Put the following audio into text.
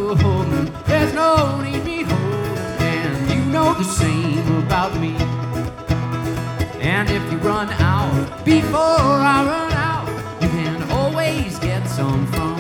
There's no need me holding, and you know the same about me. And if you run out before I run out, you can always get some from